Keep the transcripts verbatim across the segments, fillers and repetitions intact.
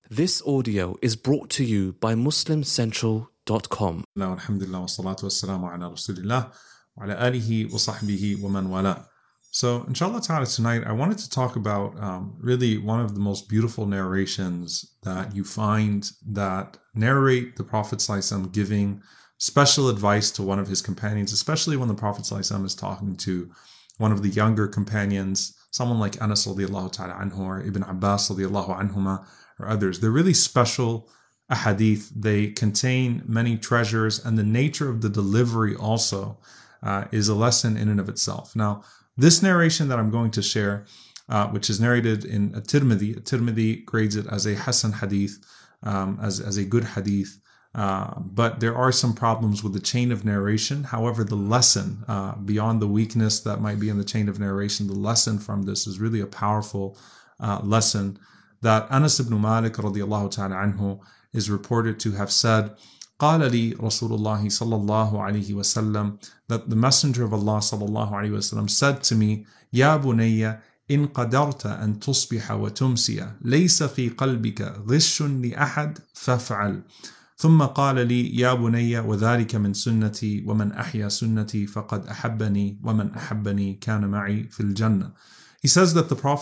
This audio is brought to you by muslim central dot com. Alhamdulillah wa salatu wa salamu ala rasulillah wa ala alihi wa sahbihi wa man wala. So, inshallah ta'ala, tonight I wanted to talk about um, really one of the most beautiful narrations that you find that narrate the Prophet ﷺ giving special advice to one of his companions, especially when the Prophet ﷺ is talking to one of the younger companions, someone like Anas radiallahu ta'ala anhu or Ibn Abbas radiallahu anhuma or others. They're really special ahadith. They contain many treasures, and the nature of the delivery also uh, is a lesson in and of itself. Now, this narration that I'm going to share, uh, which is narrated in At-Tirmidhi, At-Tirmidhi grades it as a Hasan hadith, um, as, as a good hadith. Uh, but there are some problems with the chain of narration. However, the lesson, uh, beyond the weakness that might be in the chain of narration, the lesson from this is really a powerful uh, lesson that Anas ibn Malik radiallahu ta'ala anhu is reported to have said, قال لي رسول الله صلى الله عليه وسلم, that the Messenger of Allah صلى الله عليه وسلم said to me, يا بني إن قدرت أن تصبح وتمسي ليس في قلبك غش لأحد فافعل. ثم قال لي يا بني وذلك من سنتي ومن أحيا سنتي فقد أحبني ومن أحبني كان معي في الجنة. He says that the Prophet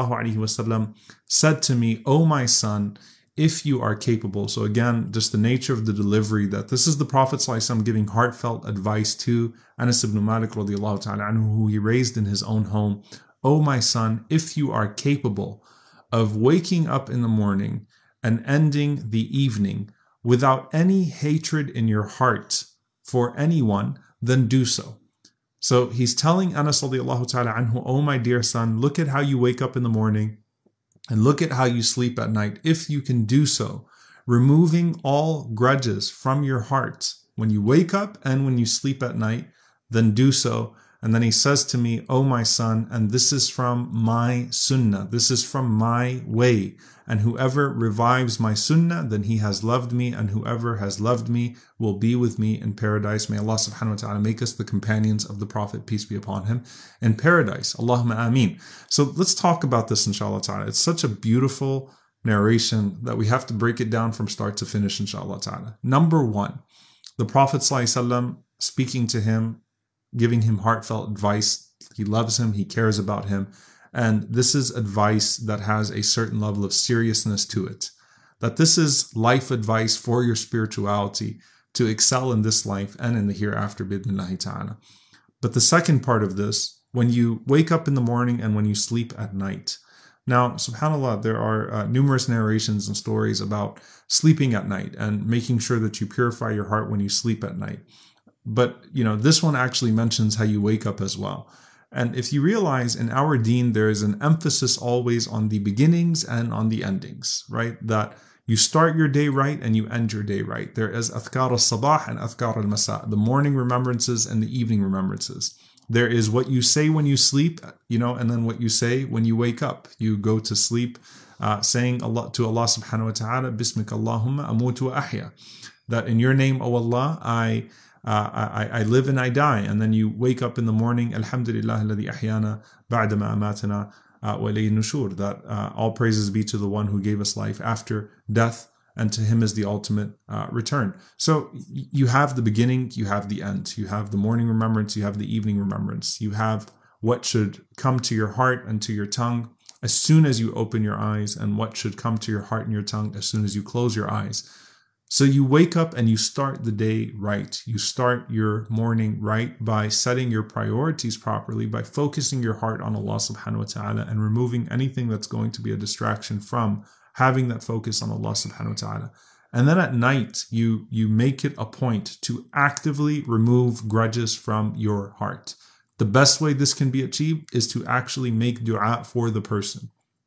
ﷺ said to me, O my son, if you are capable. So again, just the nature of the delivery, that this is the Prophet ﷺ giving heartfelt advice to Anas ibn Malik radiallahu ta'ala anhu, who he raised in his own home. O my son, if you are capable of waking up in the morning and ending the evening without any hatred in your heart for anyone, then do so. So he's telling Anas radiallahu ta'ala anhu, oh my dear son, look at how you wake up in the morning and look at how you sleep at night. If you can do so, removing all grudges from your heart when you wake up and when you sleep at night, then do so. And then he says to me, oh my son, and this is from my sunnah, this is from my way. And whoever revives my sunnah, then he has loved me, and whoever has loved me will be with me in paradise. May Allah subhanahu wa ta'ala make us the companions of the Prophet, peace be upon him, in paradise. Allahumma ameen. So let's talk about this, inshallah ta'ala. It's such a beautiful narration that we have to break it down from start to finish, inshallah ta'ala. Number one, the Prophet sallallahu alaihi wasallam speaking to him, giving him heartfelt advice. He loves him, he cares about him. And this is advice that has a certain level of seriousness to it. That this is life advice for your spirituality to excel in this life and in the hereafter, bidnillahi ta'ala. But the second part of this, when you wake up in the morning and when you sleep at night. Now, subhanAllah, there are uh, numerous narrations and stories about sleeping at night and making sure that you purify your heart when you sleep at night. But, you know, this one actually mentions how you wake up as well. And if you realize in our deen, there is an emphasis always on the beginnings and on the endings, right? That you start your day right and you end your day right. There is Adhkar al-Sabah and Adhkar al-Masa, the morning remembrances and the evening remembrances. There is what you say when you sleep, you know, and then what you say when you wake up. You go to sleep uh, saying Allah, to Allah subhanahu wa ta'ala, Bismika Allahumma amutu wa ahya. That in your name, O Allah, I... Uh, I, I live and I die, and then you wake up in the morning, Alhamdulillah alladhi ahyana ba'da ma amatana wa ilayhi nushur, that uh, all praises be to the one who gave us life after death, and to him is the ultimate uh, return. So you have the beginning, you have the end, you have the morning remembrance, you have the evening remembrance, you have what should come to your heart and to your tongue as soon as you open your eyes, and what should come to your heart and your tongue as soon as you close your eyes. So you wake up and you start the day right. You start your morning right by setting your priorities properly, by focusing your heart on Allah subhanahu wa ta'ala and removing anything that's going to be a distraction from having that focus on Allah subhanahu wa ta'ala. And then at night, you, you make it a point to actively remove grudges from your heart. The best way this can be achieved is to actually make dua for the person,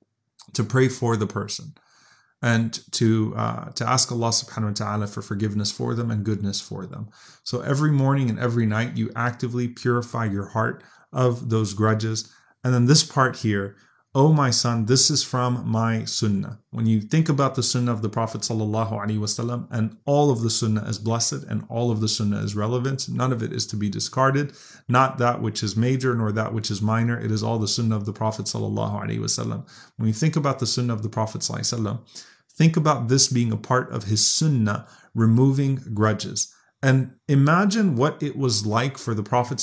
to pray for the person. And to uh, to ask Allah subhanahu wa ta'ala for forgiveness for them and goodness for them. So every morning and every night, you actively purify your heart of those grudges. And then this part here, oh my son, this is from my sunnah. When you think about the sunnah of the Prophet sallallahu alaihi wasallam, and all of the sunnah is blessed and all of the sunnah is relevant, none of it is to be discarded, not that which is major nor that which is minor. It is all the sunnah of the Prophet sallallahu alaihi wasallam. When you think about the sunnah of the Prophet sallallahu alaihi wasallam, Think about this being a part of his sunnah, removing grudges. And imagine what it was like for the Prophet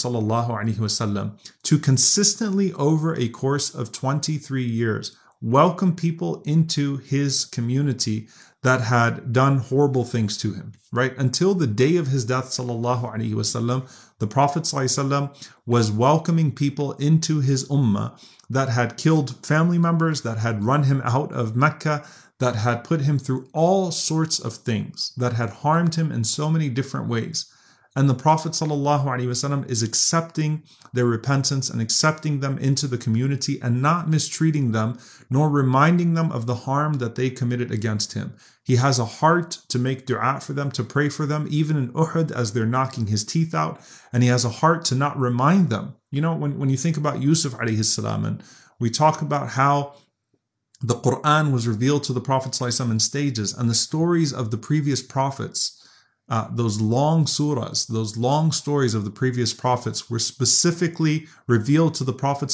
ﷺ to consistently, over a course of twenty-three years, welcome people into his community that had done horrible things to him, right? Until the day of his death, ﷺ, the Prophet ﷺ was welcoming people into his ummah that had killed family members, that had run him out of Mecca, that had put him through all sorts of things, that had harmed him in so many different ways. And the Prophet ﷺ is accepting their repentance and accepting them into the community and not mistreating them, nor reminding them of the harm that they committed against him. He has a heart to make dua for them, to pray for them, even in Uhud as they're knocking his teeth out. And he has a heart to not remind them. You know, when, when you think about Yusuf alayhi salam, and we talk about how the Quran was revealed to the Prophet ﷺ in stages, and the stories of the previous prophets, uh, those long surahs, those long stories of the previous prophets were specifically revealed to the Prophet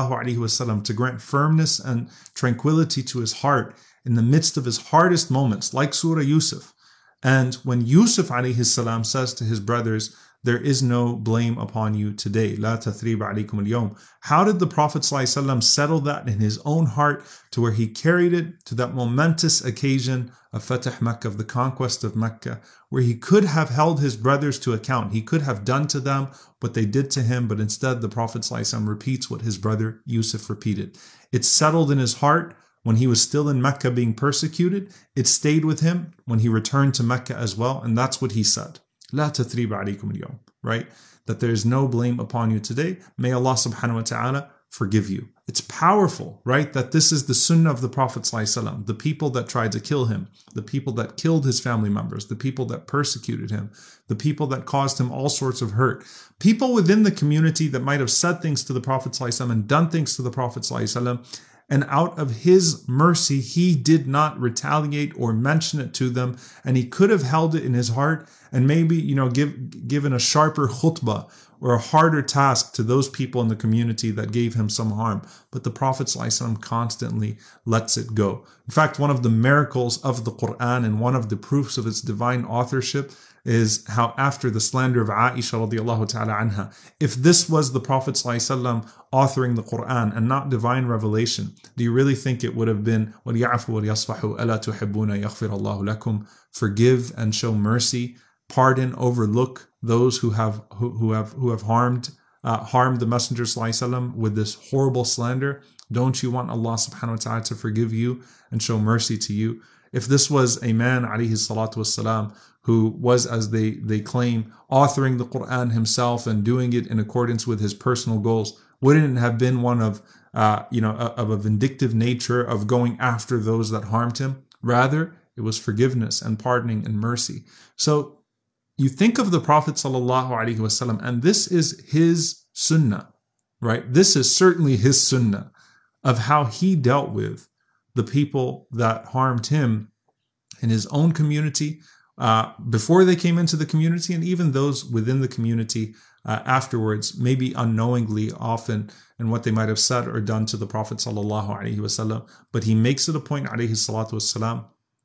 ﷺ to grant firmness and tranquility to his heart in the midst of his hardest moments, like Surah Yusuf. And when Yusuf alayhi salam says to his brothers, there is no blame upon you today. La tathrib alaykum al-yawm. How did the Prophet ﷺ settle that in his own heart to where he carried it to that momentous occasion of Fatah Mecca, of the conquest of Mecca, where he could have held his brothers to account. He could have done to them what they did to him, but instead the Prophet ﷺ repeats what his brother Yusuf repeated. It settled in his heart when he was still in Mecca being persecuted. It stayed with him when he returned to Mecca as well, and that's what he said. La tathrib alaykum al-yawm, right? That there is no blame upon you today. May Allah subhanahu wa ta'ala forgive you. It's powerful, right? That this is the sunnah of the Prophet ﷺ. The people that tried to kill him, the people that killed his family members, the people that persecuted him, the people that caused him all sorts of hurt, people within the community that might have said things to the Prophet ﷺ and done things to the Prophet ﷺ, and out of his mercy, he did not retaliate or mention it to them. And he could have held it in his heart and maybe, you know, give, given a sharper khutbah or a harder task to those people in the community that gave him some harm. But the Prophet ﷺ constantly lets it go. In fact, one of the miracles of the Quran and one of the proofs of its divine authorship is how after the slander of Aisha radiallahu ta'ala anha, if this was the Prophet ﷺ authoring the Quran and not divine revelation, do you really think it would have been وَلْيَعْفُوا وَلْيَصْفَحُوا أَلَا تُحِبُّونَ يَغْفِرَ اللَّهُ لَكُمْ? Forgive and show mercy, pardon, overlook those who have who, who have who have harmed uh, harmed the Messenger ﷺ with this horrible slander. Don't you want Allah subhanahu wa ta'ala to forgive you and show mercy to you? If this was a man, alayhi salatu wassalam, who was, as they, they claim, authoring the Quran himself and doing it in accordance with his personal goals, wouldn't it have been one of, uh, you know, of a vindictive nature of going after those that harmed him? Rather, it was forgiveness and pardoning and mercy. So you think of the Prophet sallallahu alaihi wasallam, and this is his sunnah, right? This is certainly his sunnah of how he dealt with the people that harmed him in his own community, uh, before they came into the community, and even those within the community uh, afterwards, maybe unknowingly often in what they might have said or done to the Prophet sallallahu alaihi wasallam. But he makes it a point, alayhi salatu wasalam,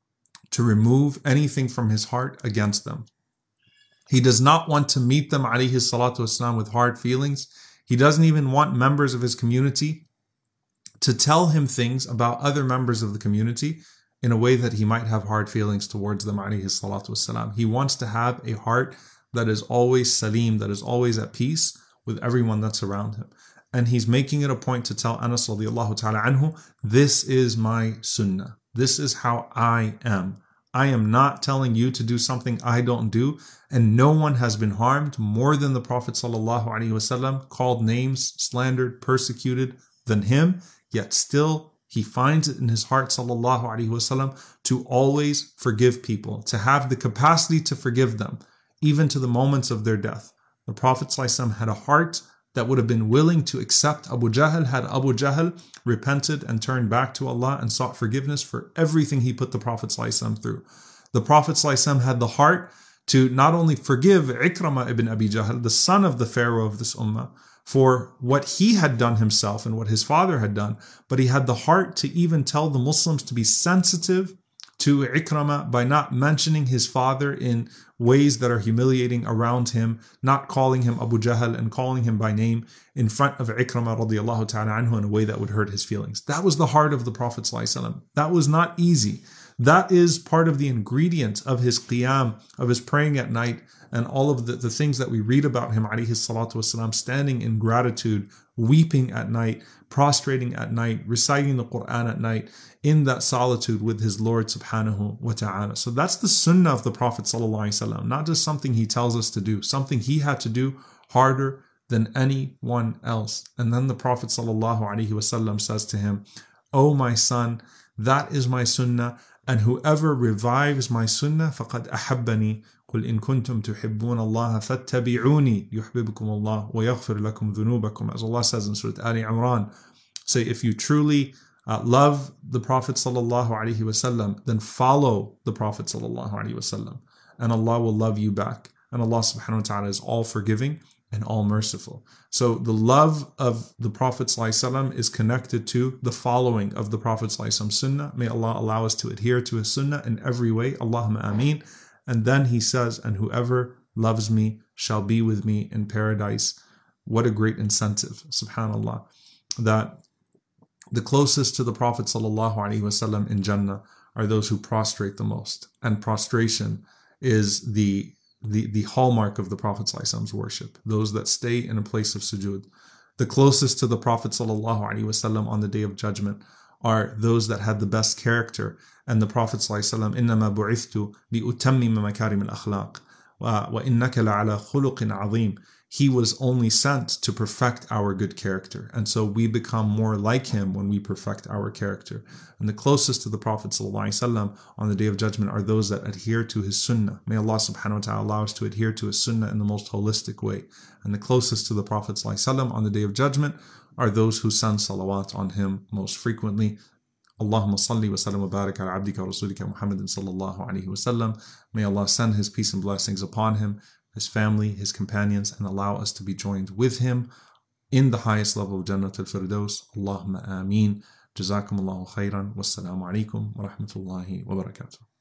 to remove anything from his heart against them. He does not want to meet them, alayhi salatu wasalam, with hard feelings. He doesn't even want members of his community to tell him things about other members of the community in a way that he might have hard feelings towards them, alayhi salatu wasalam. He wants to have a heart that is always salim, that is always at peace with everyone that's around him. And he's making it a point to tell Anas radiallahu ta'ala anhu, this is my sunnah. This is how I am. I am not telling you to do something I don't do, and no one has been harmed more than the Prophet sallallahu alaihi wasallam, called names, slandered, persecuted than him. Yet still, he finds it in his heart, sallallahu alaihi wasallam, to always forgive people, to have the capacity to forgive them, even to the moments of their death. The Prophet sallallahu alaihi wasallam had a heart that would have been willing to accept Abu Jahl had Abu Jahl repented and turned back to Allah and sought forgiveness for everything he put the Prophet ﷺ through. The Prophet ﷺ had the heart to not only forgive Ikramah ibn Abi Jahl, the son of the Pharaoh of this ummah, for what he had done himself and what his father had done, but he had the heart to even tell the Muslims to be sensitive to Ikramah by not mentioning his father in ways that are humiliating around him, not calling him Abu Jahl and calling him by name in front of Ikramah radiallahu ta'ala anhu in a way that would hurt his feelings. That was the heart of the Prophet ﷺ. That was not easy. That is part of the ingredient of his qiyam, of his praying at night, and all of the, the things that we read about him, alayhi salatu wasalam, standing in gratitude, weeping at night, prostrating at night, reciting the Quran at night, in that solitude with his Lord subhanahu wa ta'ala. So that's the sunnah of the Prophet sallallahu alaihi wasallam, not just something he tells us to do, something he had to do harder than anyone else. And then the Prophet sallallahu alaihi wasallam says to him, "O my son, that is my sunnah, and whoever revives my sunnah, فَقَدْ أَحَبَّنِي قُلْ إِن كُنْتُمْ تُحِبُّونَ اللَّهَ فَاتَّبِعُونِي يُحْبِبْكُمُ اللَّهُ وَيَغْفِرْ لَكُمْ ذُنُوبَكُمْ." As Allah says in Surah Ali Imran, say, if you truly uh, love the Prophet sallallahu alaihi wasallam, then follow the Prophet sallallahu alaihi wasallam, and Allah will love you back. And Allah subhanahu wa ta'ala is all forgiving and all merciful. So the love of the Prophet ﷺ is connected to the following of the Prophet ﷺ sunnah. May Allah allow us to adhere to his sunnah in every way. Allahumma ameen. And then he says, and whoever loves me shall be with me in paradise. What a great incentive, subhanallah, that the closest to the Prophet ﷺ in Jannah are those who prostrate the most. And prostration is the The, the hallmark of the Prophet ﷺ's worship, those that stay in a place of sujood. The closest to the Prophet ﷺ on the Day of Judgment are those that had the best character. And the Prophet ﷺ, إِنَّمَا بُعِثْتُ لِأُتَمِّمَ مَكَارِمَ الْأَخْلَاقِ وَإِنَّكَ لَعَلَى خُلُقٍ عَظِيمٍ. He was only sent to perfect our good character. And so we become more like him when we perfect our character. And the closest to the Prophet ﷺ on the Day of Judgment are those that adhere to his sunnah. May Allah subhanahu wa ta'ala allow us to adhere to his sunnah in the most holistic way. And the closest to the Prophet ﷺ on the Day of Judgment are those who send salawat on him most frequently. Allahumma salli wa sallam wa barik ala abdika wa rasulika Muhammadin sallallahu alayhi wa sallam. May Allah send his peace and blessings upon him, his family, his companions, and allow us to be joined with him in the highest level of Jannat al-Firdaus. Allahumma ameen. Jazakum Allahu khairan. Wassalamu alaikum wa rahmatullahi wa barakatuh.